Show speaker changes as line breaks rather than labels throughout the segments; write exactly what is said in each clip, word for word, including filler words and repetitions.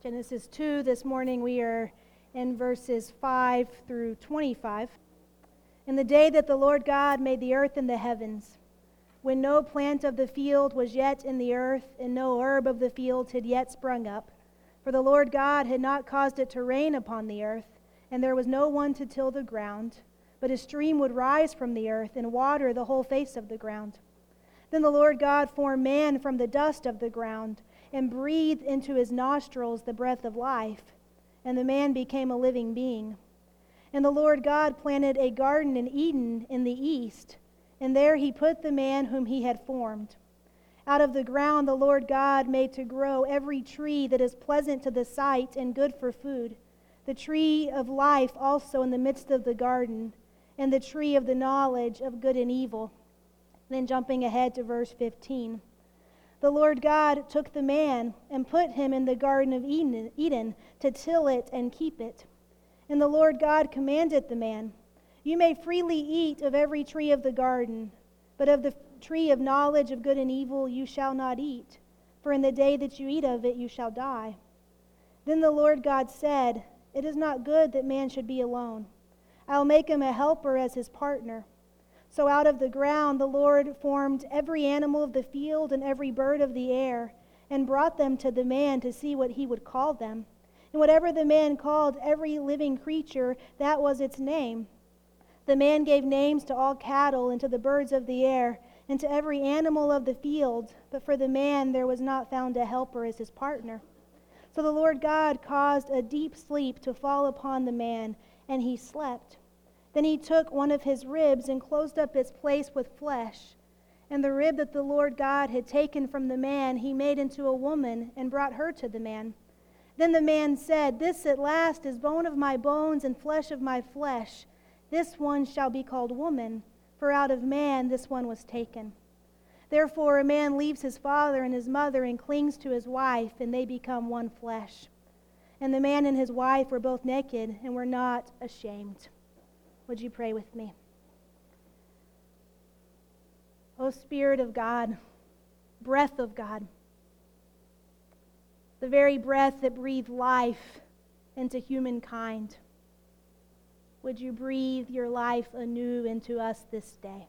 Genesis two, this morning we are in verses five through twenty-five. In the day that the Lord God made the earth and the heavens, when no plant of the field was yet in the earth, and no herb of the field had yet sprung up, for the Lord God had not caused it to rain upon the earth, and there was no one to till the ground, but a stream would rise from the earth and water the whole face of the ground. Then the Lord God formed man from the dust of the ground, and breathed into his nostrils the breath of life, and the man became a living being. And the Lord God planted a garden in Eden in the east, and there he put the man whom he had formed. Out of the ground the Lord God made to grow every tree that is pleasant to the sight and good for food, the tree of life also in the midst of the garden, and the tree of the knowledge of good and evil. Then jumping ahead to verse fifteen. The Lord God took the man and put him in the garden of Eden, Eden to till it and keep it. And the Lord God commanded the man, "You may freely eat of every tree of the garden, but of the tree of knowledge of good and evil you shall not eat, for in the day that you eat of it you shall die." Then the Lord God said, "It is not good that man should be alone. I will make him a helper as his partner." So out of the ground the Lord formed every animal of the field and every bird of the air, and brought them to the man to see what he would call them. And whatever the man called every living creature, that was its name. The man gave names to all cattle and to the birds of the air, and to every animal of the field, but for the man there was not found a helper as his partner. So the Lord God caused a deep sleep to fall upon the man, and he slept. Then he took one of his ribs and closed up its place with flesh. And the rib that the Lord God had taken from the man he made into a woman and brought her to the man. Then the man said, "This at last is bone of my bones and flesh of my flesh. This one shall be called woman, for out of man this one was taken." Therefore a man leaves his father and his mother and clings to his wife, and they become one flesh. And the man and his wife were both naked and were not ashamed. Would you pray with me? O Spirit of God, breath of God, the very breath that breathed life into humankind, would you breathe your life anew into us this day?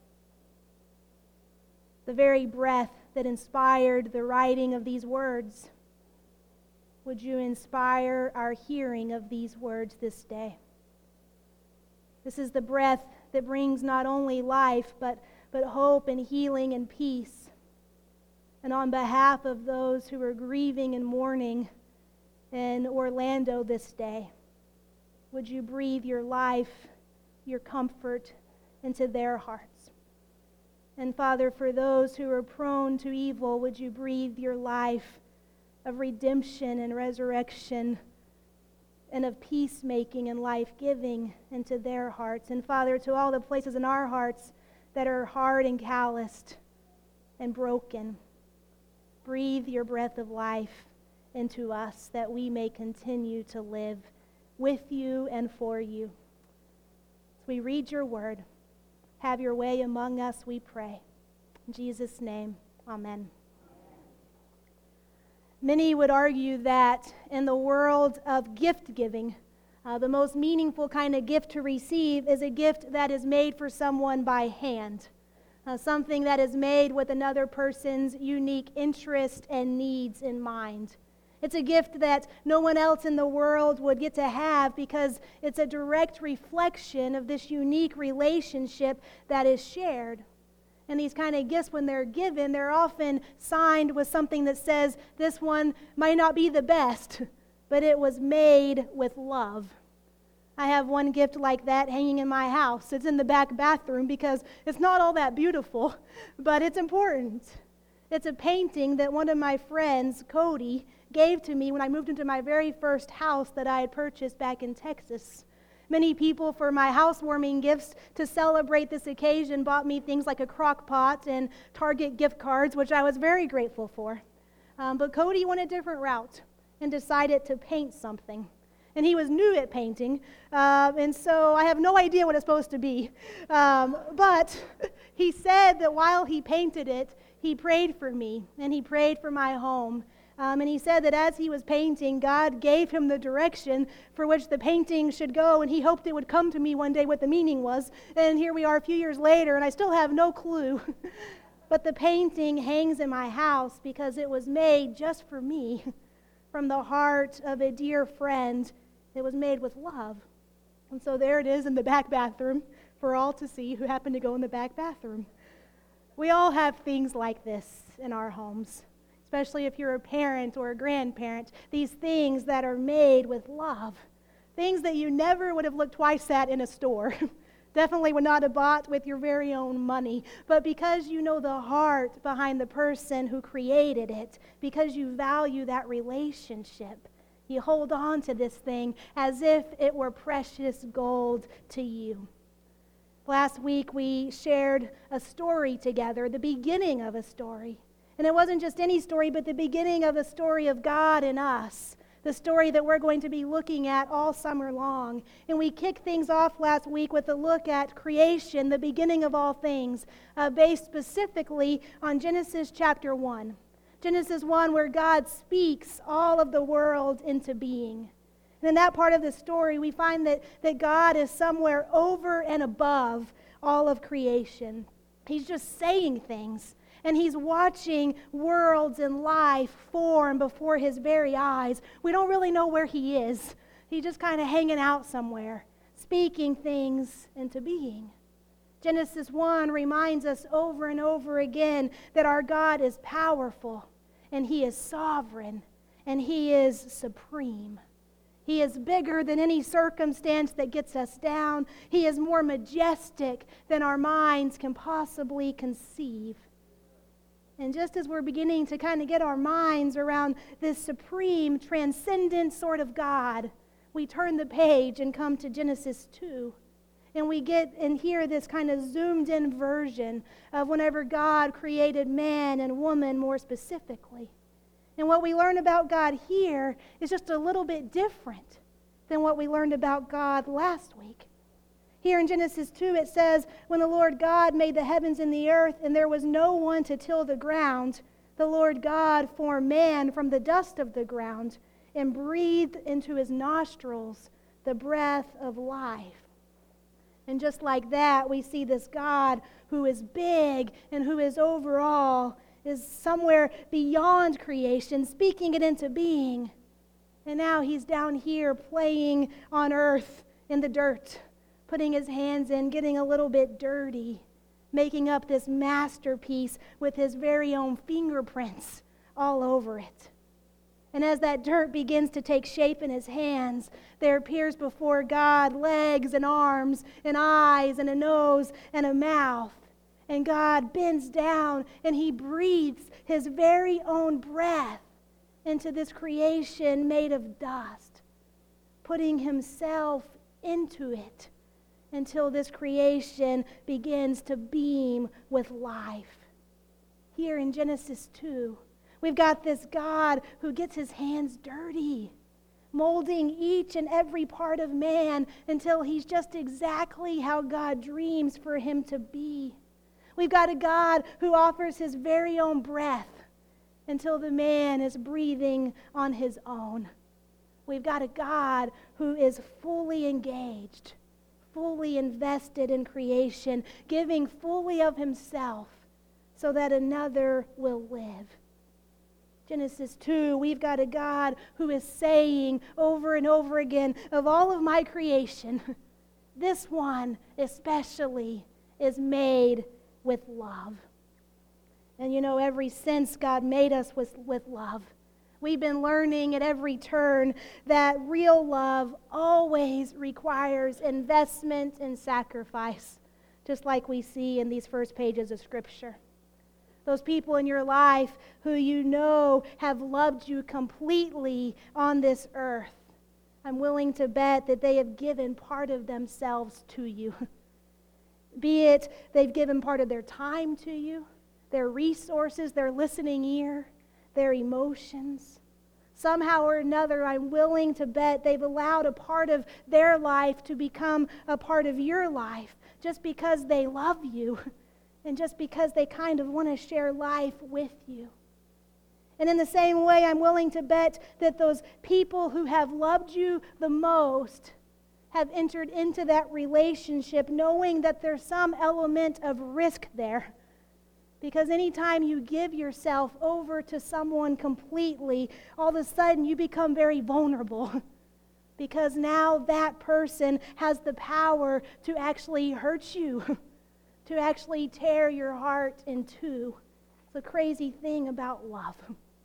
The very breath that inspired the writing of these words, would you inspire our hearing of these words this day? This is the breath that brings not only life, but, but hope and healing and peace. And on behalf of those who are grieving and mourning in Orlando this day, would you breathe your life, your comfort into their hearts? And Father, for those who are prone to evil, would you breathe your life of redemption and resurrection and of peacemaking and life-giving into their hearts. And Father, to all the places in our hearts that are hard and calloused and broken, breathe your breath of life into us that we may continue to live with you and for you. As we read your word, have your way among us, we pray. In Jesus' name, amen. Many would argue that in the world of gift giving, uh, the most meaningful kind of gift to receive is a gift that is made for someone by hand, uh, something that is made with another person's unique interest and needs in mind. It's a gift that no one else in the world would get to have because it's a direct reflection of this unique relationship that is shared. And these kind of gifts, when they're given, they're often signed with something that says, this one might not be the best, but it was made with love. I have one gift like that hanging in my house. It's in the back bathroom because it's not all that beautiful, but it's important. It's a painting that one of my friends, Cody, gave to me when I moved into my very first house that I had purchased back in Texas. Many people, for my housewarming gifts to celebrate this occasion, bought me things like a crock pot and Target gift cards, which I was very grateful for. Um, but Cody went a different route and decided to paint something. And he was new at painting, uh, and so I have no idea what it's supposed to be. Um, but he said that while he painted it, he prayed for me, and he prayed for my home, Um, and he said that as he was painting, God gave him the direction for which the painting should go, and he hoped it would come to me one day what the meaning was. And here we are a few years later, and I still have no clue. But the painting hangs in my house because it was made just for me from the heart of a dear friend. It was made with love. And so there it is in the back bathroom for all to see who happened to go in the back bathroom. We all have things like this in our homes, especially if you're a parent or a grandparent, these things that are made with love, things that you never would have looked twice at in a store. Definitely would not have bought with your very own money, but because you know the heart behind the person who created it, because you value that relationship, you hold on to this thing as if it were precious gold to you. Last week we shared a story together, the beginning of a story. And it wasn't just any story, but the beginning of a story of God and us, the story that we're going to be looking at all summer long. And we kicked things off last week with a look at creation, the beginning of all things, uh, based specifically on Genesis chapter one. Genesis one, where God speaks all of the world into being. And in that part of the story, we find that, that God is somewhere over and above all of creation. He's just saying things. And he's watching worlds and life form before his very eyes. We don't really know where he is. He's just kind of hanging out somewhere, speaking things into being. Genesis one reminds us over and over again that our God is powerful, and he is sovereign, and he is supreme. He is bigger than any circumstance that gets us down. He is more majestic than our minds can possibly conceive. And just as we're beginning to kind of get our minds around this supreme, transcendent sort of God, we turn the page and come to Genesis two. And we get and hear this kind of zoomed-in version of whenever God created man and woman more specifically. And what we learn about God here is just a little bit different than what we learned about God last week. Here in Genesis two, it says, when the Lord God made the heavens and the earth, and there was no one to till the ground, the Lord God formed man from the dust of the ground and breathed into his nostrils the breath of life. And just like that, we see this God who is big and who is overall, is somewhere beyond creation, speaking it into being. And now he's down here playing on earth in the dirt, putting his hands in, getting a little bit dirty, making up this masterpiece with his very own fingerprints all over it. And as that dirt begins to take shape in his hands, there appears before God legs and arms and eyes and a nose and a mouth. And God bends down and he breathes his very own breath into this creation made of dust, putting himself into it until this creation begins to beam with life. Here in Genesis two, we've got this God who gets his hands dirty, molding each and every part of man until he's just exactly how God dreams for him to be. We've got a God who offers his very own breath until the man is breathing on his own. We've got a God who is fully engaged, fully invested in creation, giving fully of himself so that another will live. Genesis two, we've got a God who is saying over and over again, of all of my creation, this one especially is made with love. And you know, ever since God made us with, with love, we've been learning at every turn that real love always requires investment and sacrifice, just like we see in these first pages of Scripture. Those people in your life who you know have loved you completely on this earth, I'm willing to bet that they have given part of themselves to you. Be it they've given part of their time to you, their resources, their listening ear, their emotions. Somehow or another, I'm willing to bet they've allowed a part of their life to become a part of your life just because they love you and just because they kind of want to share life with you. And in the same way, I'm willing to bet that those people who have loved you the most have entered into that relationship knowing that there's some element of risk there. Because anytime you give yourself over to someone completely, all of a sudden you become very vulnerable. Because now that person has the power to actually hurt you, to actually tear your heart in two. It's a crazy thing about love.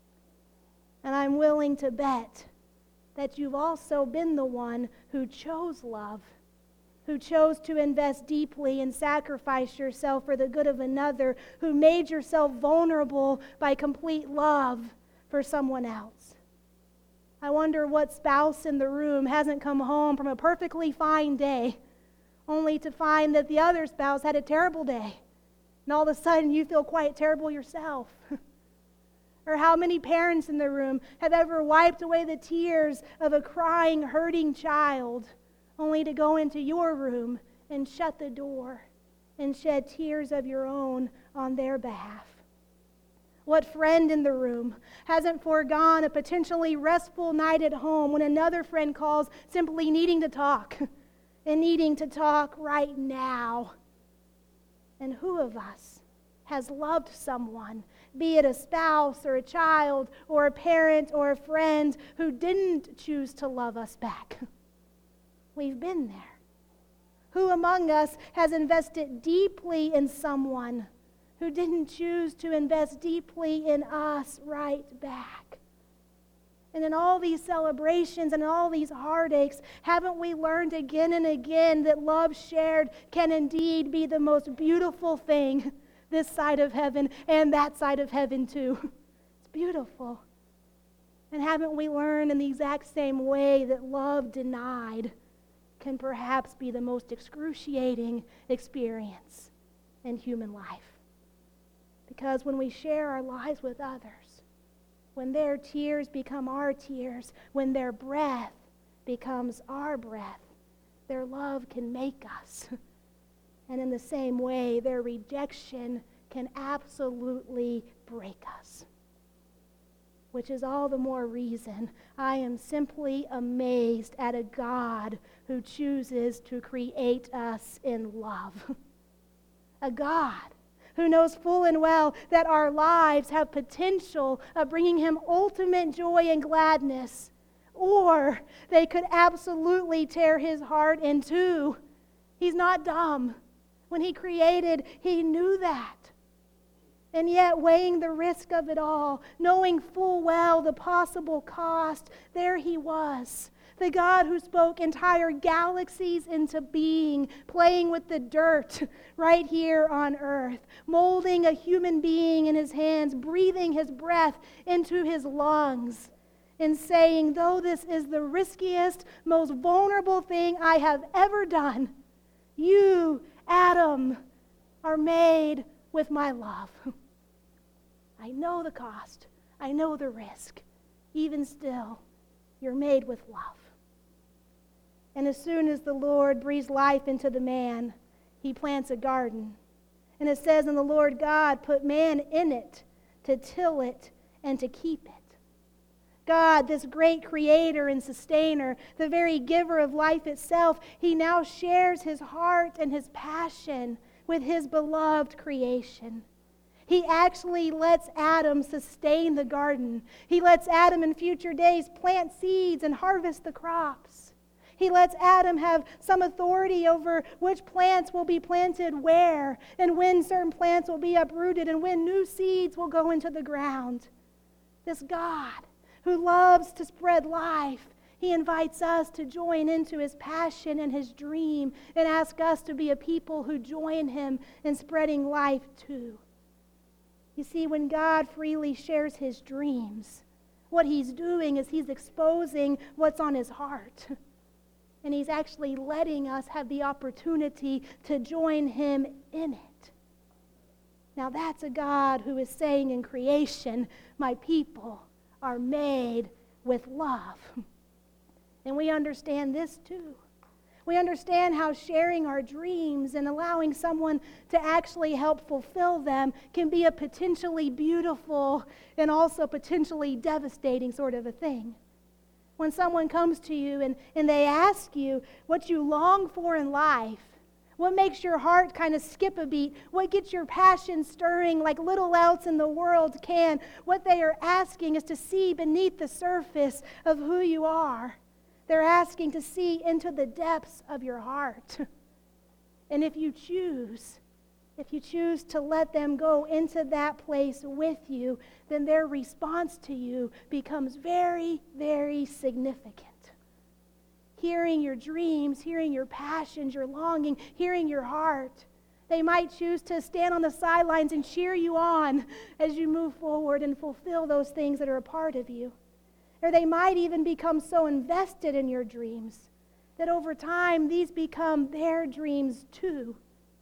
And I'm willing to bet that you've also been the one who chose love, who chose to invest deeply and sacrifice yourself for the good of another, who made yourself vulnerable by complete love for someone else. I wonder what spouse in the room hasn't come home from a perfectly fine day, only to find that the other spouse had a terrible day, and all of a sudden you feel quite terrible yourself. Or how many parents in the room have ever wiped away the tears of a crying, hurting child, only to go into your room and shut the door and shed tears of your own on their behalf? What friend in the room hasn't foregone a potentially restful night at home when another friend calls simply needing to talk and needing to talk right now? And who of us has loved someone, be it a spouse or a child or a parent or a friend, who didn't choose to love us back? We've been there. Who among us has invested deeply in someone who didn't choose to invest deeply in us right back? And in all these celebrations and all these heartaches, haven't we learned again and again that love shared can indeed be the most beautiful thing this side of heaven and that side of heaven too? It's beautiful. And haven't we learned in the exact same way that love denied can perhaps be the most excruciating experience in human life? Because when we share our lives with others, when their tears become our tears, when their breath becomes our breath, their love can make us. And in the same way, their rejection can absolutely break us. Which is all the more reason I am simply amazed at a God who chooses to create us in love. A God who knows full and well that our lives have potential of bringing him ultimate joy and gladness, or they could absolutely tear his heart in two. He's not dumb. When he created, he knew that. And yet, weighing the risk of it all, knowing full well the possible cost, there he was. The God who spoke entire galaxies into being, playing with the dirt right here on earth, molding a human being in his hands, breathing his breath into his lungs, and saying, though this is the riskiest, most vulnerable thing I have ever done, you, Adam, are made with my love. I know the cost. I know the risk. Even still, you're made with love. And as soon as the Lord breathes life into the man, he plants a garden. And it says, and the Lord God put man in it to till it and to keep it. God, this great creator and sustainer, the very giver of life itself, he now shares his heart and his passion with his beloved creation. He actually lets Adam sustain the garden. He lets Adam in future days plant seeds and harvest the crops. He lets Adam have some authority over which plants will be planted where, and when certain plants will be uprooted, and when new seeds will go into the ground. This God who loves to spread life, he invites us to join into his passion and his dream, and ask us to be a people who join him in spreading life too. You see, when God freely shares his dreams, what he's doing is he's exposing what's on his heart. And he's actually letting us have the opportunity to join him in it. Now that's a God who is saying in creation, my people are made with love. And we understand this too. We understand how sharing our dreams and allowing someone to actually help fulfill them can be a potentially beautiful and also potentially devastating sort of a thing. When someone comes to you and, and they ask you what you long for in life, what makes your heart kind of skip a beat, what gets your passion stirring like little else in the world can, what they are asking is to see beneath the surface of who you are. They're asking to see into the depths of your heart. And if you choose, if you choose to let them go into that place with you, then their response to you becomes very, very significant. Hearing your dreams, hearing your passions, your longing, hearing your heart. They might choose to stand on the sidelines and cheer you on as you move forward and fulfill those things that are a part of you. Or they might even become so invested in your dreams that over time these become their dreams too.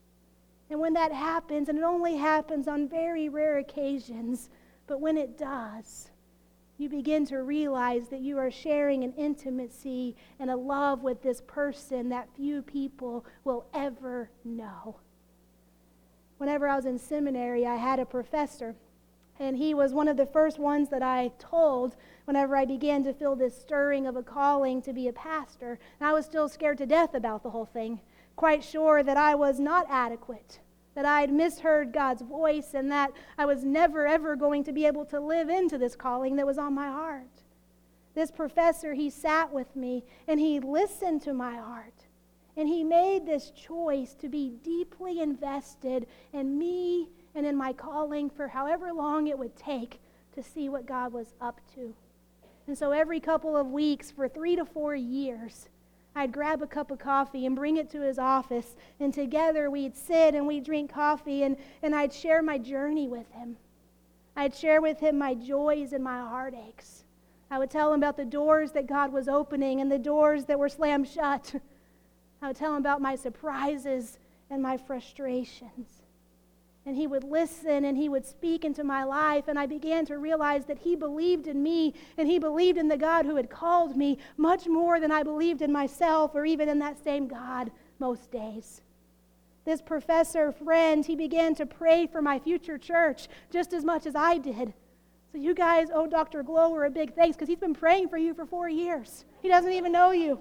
And when that happens, and it only happens on very rare occasions, but when it does, you begin to realize that you are sharing an intimacy and a love with this person that few people will ever know. Whenever I was in seminary, I had a professor, and he was one of the first ones that I told whenever I began to feel this stirring of a calling to be a pastor. And I was still scared to death about the whole thing, quite sure that I was not adequate, that I had misheard God's voice, and that I was never, ever going to be able to live into this calling that was on my heart. This professor, he sat with me, and he listened to my heart, and he made this choice to be deeply invested in me and in my calling for however long it would take to see what God was up to. And so every couple of weeks for three to four years, I'd grab a cup of coffee and bring it to his office, and together we'd sit and we'd drink coffee, and, and I'd share my journey with him. I'd share with him my joys and my heartaches. I would tell him about the doors that God was opening and the doors that were slammed shut. I would tell him about my surprises and my frustrations. And he would listen and he would speak into my life, and I began to realize that he believed in me and he believed in the God who had called me much more than I believed in myself or even in that same God most days. This professor friend, he began to pray for my future church just as much as I did. So you guys owe Doctor Glower a big thanks because he's been praying for you for four years. He doesn't even know you.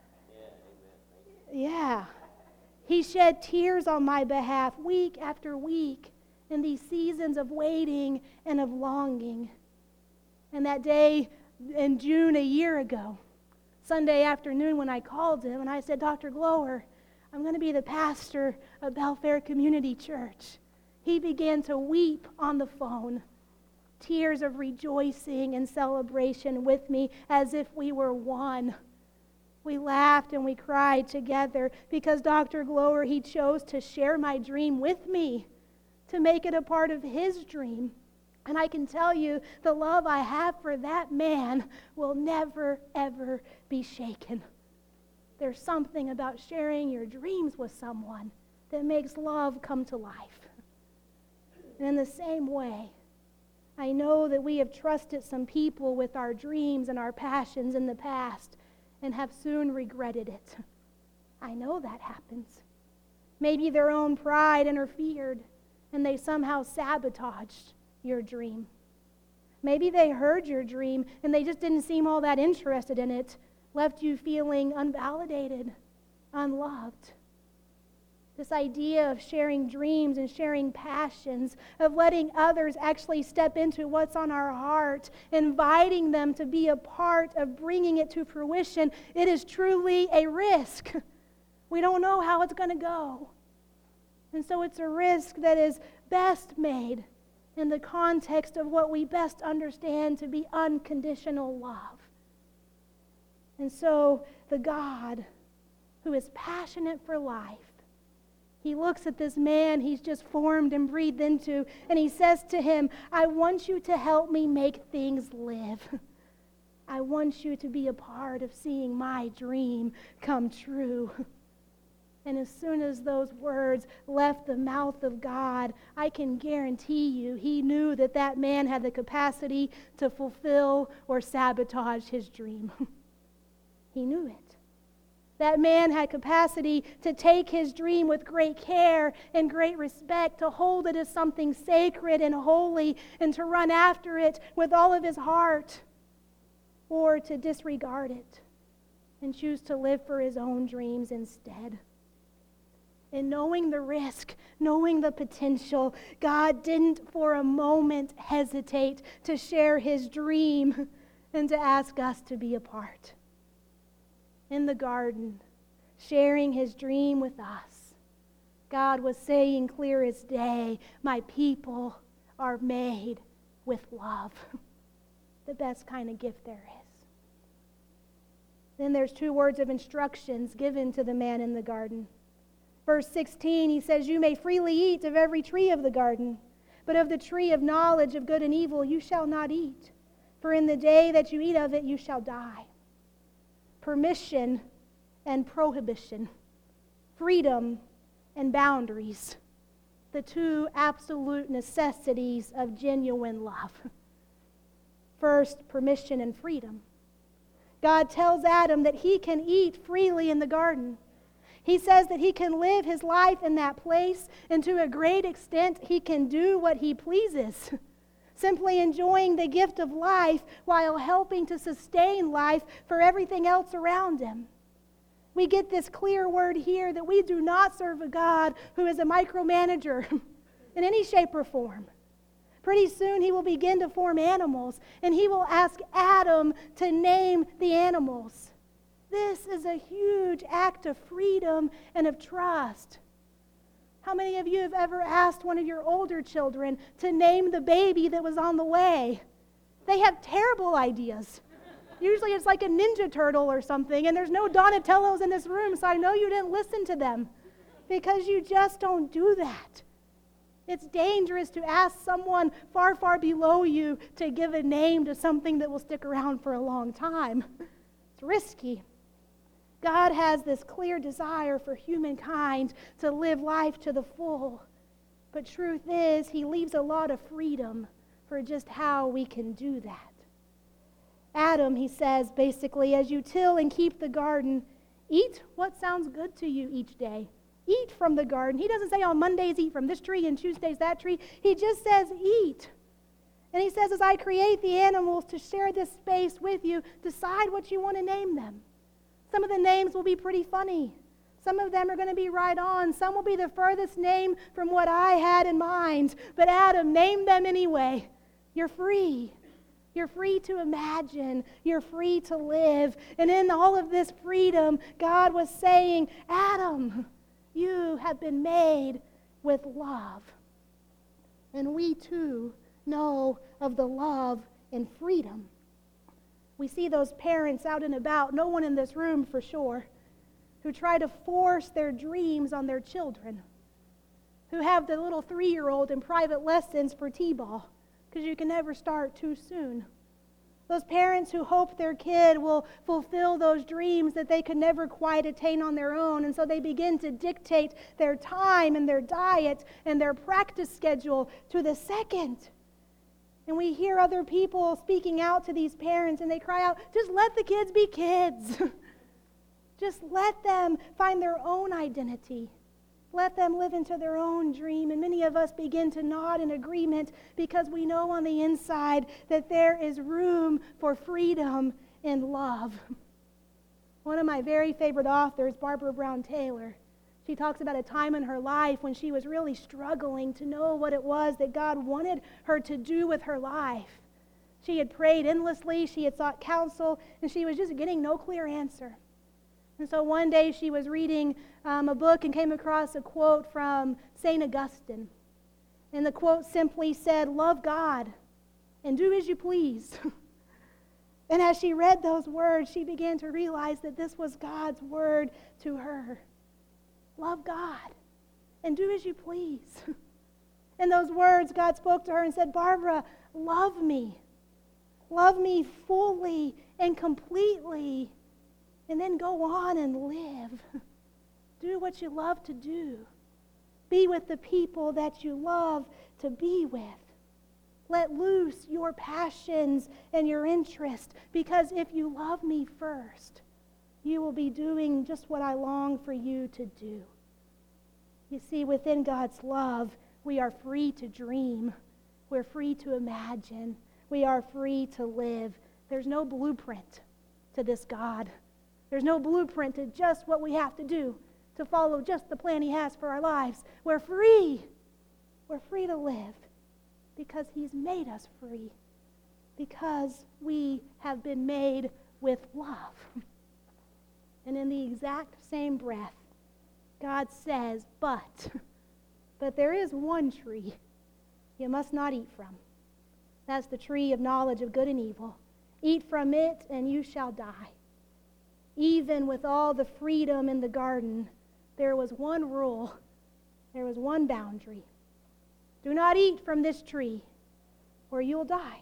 Yeah. He shed tears on my behalf week after week in these seasons of waiting and of longing. And that day in June a year ago, Sunday afternoon when I called him and I said, Doctor Glower, I'm going to be the pastor of Belfair Community Church. He began to weep on the phone, tears of rejoicing and celebration with me as if we were one. We laughed and we cried together because Doctor Glower, he chose to share my dream with me, to make it a part of his dream. And I can tell you, the love I have for that man will never, ever be shaken. There's something about sharing your dreams with someone that makes love come to life. And in the same way, I know that we have trusted some people with our dreams and our passions in the past and have soon regretted it. I know that happens. Maybe their own pride interfered and they somehow sabotaged your dream. Maybe they heard your dream and they just didn't seem all that interested in it, left you feeling unvalidated, unloved. This idea of sharing dreams and sharing passions, of letting others actually step into what's on our heart, inviting them to be a part of bringing it to fruition, it is truly a risk. We don't know how it's going to go. And so it's a risk that is best made in the context of what we best understand to be unconditional love. And so the God who is passionate for life, he looks at this man he's just formed and breathed into, and he says to him, I want you to help me make things live. I want you to be a part of seeing my dream come true. And as soon as those words left the mouth of God, I can guarantee you he knew that that man had the capacity to fulfill or sabotage his dream. He knew it. That man had capacity to take his dream with great care and great respect, to hold it as something sacred and holy, and to run after it with all of his heart, or to disregard it and choose to live for his own dreams instead. And knowing the risk, knowing the potential, God didn't for a moment hesitate to share his dream and to ask us to be a part. In the garden, sharing his dream with us, God was saying clear as day, my people are made with love. The best kind of gift there is. Then there's two words of instructions given to the man in the garden. Verse sixteen, he says, you may freely eat of every tree of the garden, but of the tree of knowledge of good and evil you shall not eat, for in the day that you eat of it you shall die. Permission and prohibition, freedom and boundaries, the two absolute necessities of genuine love. First, permission and freedom. God tells Adam that he can eat freely in the garden. He says that he can live his life in that place, and to a great extent he can do what he pleases, simply enjoying the gift of life while helping to sustain life for everything else around him. We get this clear word here that we do not serve a God who is a micromanager in any shape or form. Pretty soon he will begin to form animals, and he will ask Adam to name the animals. This is a huge act of freedom and of trust. How many of you have ever asked one of your older children to name the baby that was on the way? They have terrible ideas. Usually it's like a Ninja Turtle or something, and there's no Donatellos in this room, so I know you didn't listen to them, because you just don't do that. It's dangerous to ask someone far, far below you to give a name to something that will stick around for a long time. It's risky. God has this clear desire for humankind to live life to the full. But truth is, he leaves a lot of freedom for just how we can do that. Adam, he says, basically, as you till and keep the garden, eat what sounds good to you each day. Eat from the garden. He doesn't say on Mondays eat from this tree and Tuesdays that tree. He just says eat. And he says, as I create the animals to share this space with you, decide what you want to name them. Some of the names will be pretty funny. Some of them are going to be right on. Some will be the furthest name from what I had in mind. But Adam, name them anyway. You're free. You're free to imagine. You're free to live. And in all of this freedom, God was saying, Adam, you have been made with love. And we too know of the love and freedom. We see those parents out and about, no one in this room for sure, who try to force their dreams on their children, who have the little three-year-old in private lessons for t-ball, because you can never start too soon. Those parents who hope their kid will fulfill those dreams that they could never quite attain on their own, and so they begin to dictate their time and their diet and their practice schedule to the second. And we hear other people speaking out to these parents, and they cry out, just let the kids be kids. Just let them find their own identity. Let them live into their own dream. And many of us begin to nod in agreement because we know on the inside that there is room for freedom and love. One of my very favorite authors, Barbara Brown Taylor, she talks about a time in her life when she was really struggling to know what it was that God wanted her to do with her life. She had prayed endlessly, she had sought counsel, and she was just getting no clear answer. And so one day she was reading um, a book and came across a quote from Saint Augustine. And the quote simply said, love God and do as you please. And as she read those words, she began to realize that this was God's word to her. Love God and do as you please. In those words, God spoke to her and said, Barbara, love me. Love me fully and completely. And then go on and live. Do what you love to do. Be with the people that you love to be with. Let loose your passions and your interest, because if you love me first, you will be doing just what I long for you to do. You see, within God's love, we are free to dream. We're free to imagine. We are free to live. There's no blueprint to this God. There's no blueprint to just what we have to do to follow just the plan he has for our lives. We're free. We're free to live because he's made us free, because we have been made with love. And in the exact same breath, God says, but, but there is one tree you must not eat from. That's the tree of knowledge of good and evil. Eat from it and you shall die. Even with all the freedom in the garden, there was one rule. There was one boundary. Do not eat from this tree or you'll die.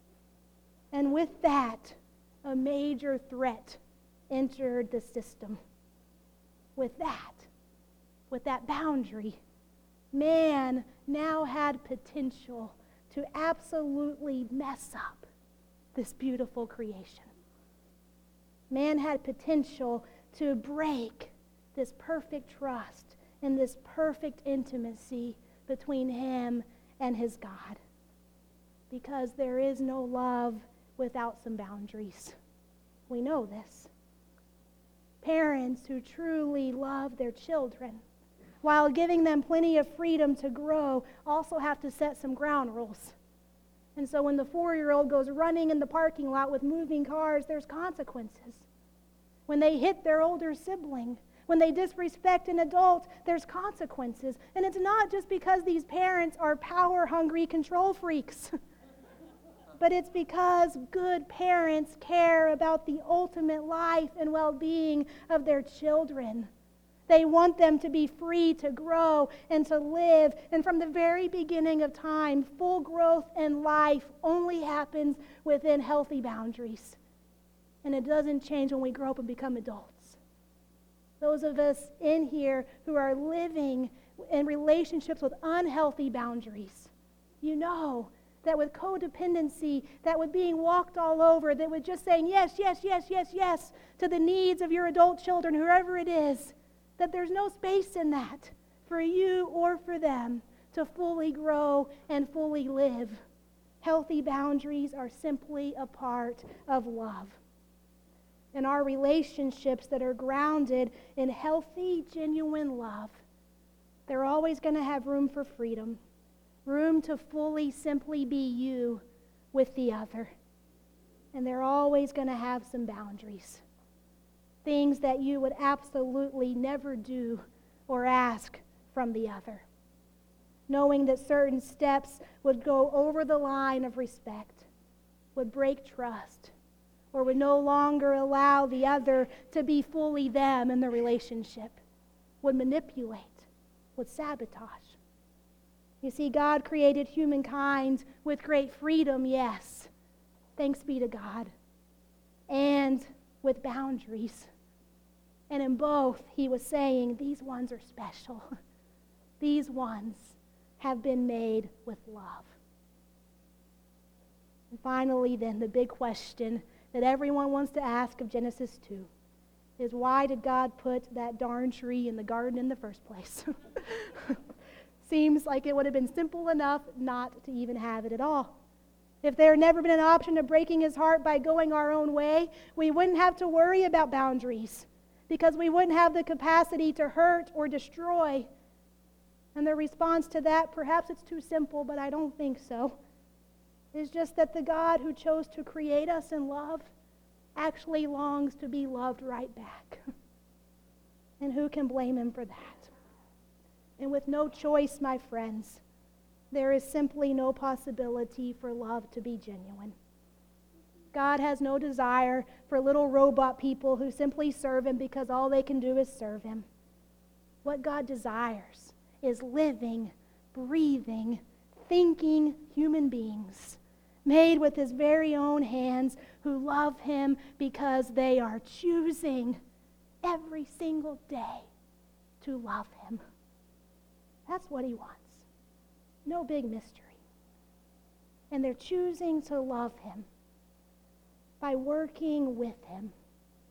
And with that, a major threat entered the system. With that, with that boundary, man now had potential to absolutely mess up this beautiful creation. Man had potential to break this perfect trust and this perfect intimacy between him and his God. Because there is no love without some boundaries. We know this. Parents who truly love their children, while giving them plenty of freedom to grow, also have to set some ground rules. And so when the four-year-old goes running in the parking lot with moving cars, there's consequences. When they hit their older sibling, when they disrespect an adult, there's consequences. And it's not just because these parents are power-hungry control freaks. But it's because good parents care about the ultimate life and well-being of their children. They want them to be free to grow and to live. And from the very beginning of time, full growth and life only happens within healthy boundaries. And it doesn't change when we grow up and become adults. Those of us in here who are living in relationships with unhealthy boundaries, you know that with codependency, that with being walked all over, that with just saying yes, yes, yes, yes, yes to the needs of your adult children, whoever it is, that there's no space in that for you or for them to fully grow and fully live. Healthy boundaries are simply a part of love. And our relationships that are grounded in healthy, genuine love, they're always going to have room for freedom. Room to fully simply be you with the other. And they're always going to have some boundaries. Things that you would absolutely never do or ask from the other. Knowing that certain steps would go over the line of respect, would break trust, or would no longer allow the other to be fully them in the relationship, would manipulate, would sabotage. You see, God created humankind with great freedom, yes. Thanks be to God. And with boundaries. And in both, he was saying, these ones are special. These ones have been made with love. And finally, then, the big question that everyone wants to ask of Genesis two is, why did God put that darn tree in the garden in the first place? Seems like it would have been simple enough not to even have it at all. If there had never been an option of breaking his heart by going our own way, we wouldn't have to worry about boundaries because we wouldn't have the capacity to hurt or destroy. And the response to that, perhaps it's too simple, but I don't think so, is just that the God who chose to create us in love actually longs to be loved right back. And who can blame him for that? And with no choice, my friends, there is simply no possibility for love to be genuine. God has no desire for little robot people who simply serve him because all they can do is serve him. What God desires is living, breathing, thinking human beings made with his very own hands who love him because they are choosing every single day to love him. That's what he wants. No big mystery. And they're choosing to love him by working with him,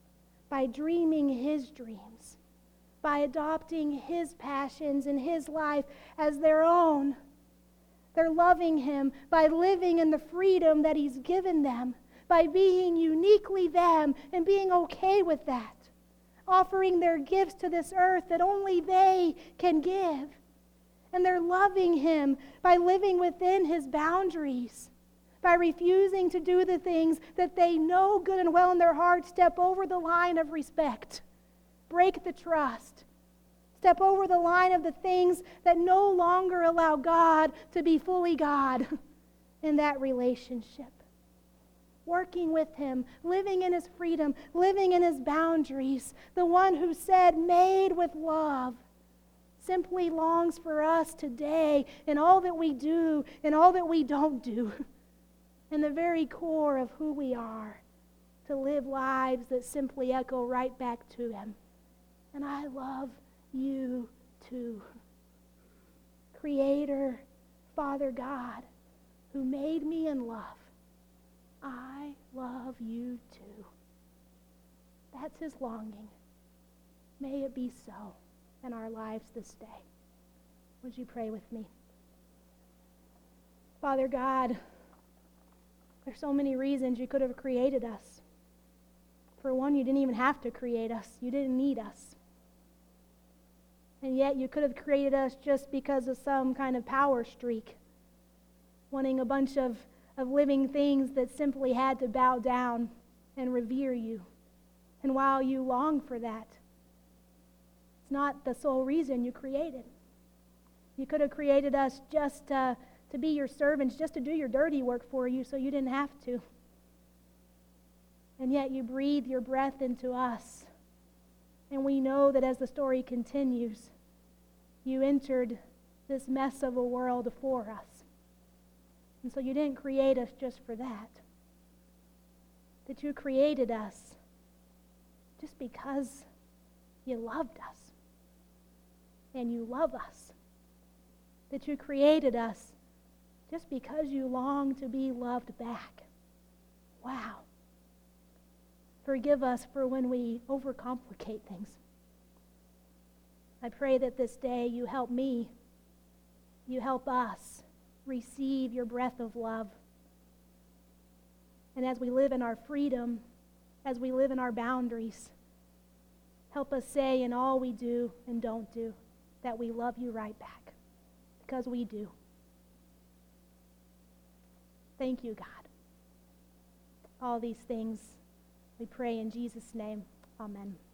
by dreaming his dreams, by adopting his passions and his life as their own. They're loving him by living in the freedom that he's given them, by being uniquely them and being okay with that, offering their gifts to this earth that only they can give. And they're loving him by living within his boundaries, by refusing to do the things that they know good and well in their heart step over the line of respect, break the trust, step over the line of the things that no longer allow God to be fully God in that relationship. Working with him, living in his freedom, living in his boundaries. The one who said, made with love, simply longs for us today in all that we do and all that we don't do, in the very core of who we are, to live lives that simply echo right back to him. And I love you too. Creator, Father God, who made me in love, I love you too. That's his longing. May it be so in our lives this day. Would you pray with me? Father God, there's so many reasons you could have created us. For one, you didn't even have to create us. You didn't need us. And yet you could have created us just because of some kind of power streak, wanting a bunch of, of living things that simply had to bow down and revere you. And while you long for that, it's not the sole reason you created. You could have created us just uh, to be your servants, just to do your dirty work for you so you didn't have to. And yet you breathe your breath into us. And we know that as the story continues, you entered this mess of a world for us. And so you didn't create us just for that. That you created us just because you loved us. And you love us. That you created us just because you long to be loved back. Wow. Forgive us for when we overcomplicate things. I pray that this day you help me, you help us receive your breath of love. And as we live in our freedom, as we live in our boundaries, help us say in all we do and don't do that we love you right back, because we do. Thank you, God. All these things we pray in Jesus' name. Amen.